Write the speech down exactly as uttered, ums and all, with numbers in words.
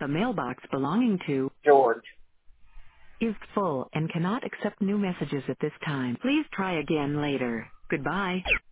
The mailbox belonging to George. is full and cannot accept new messages at this time. Please try again later. Goodbye.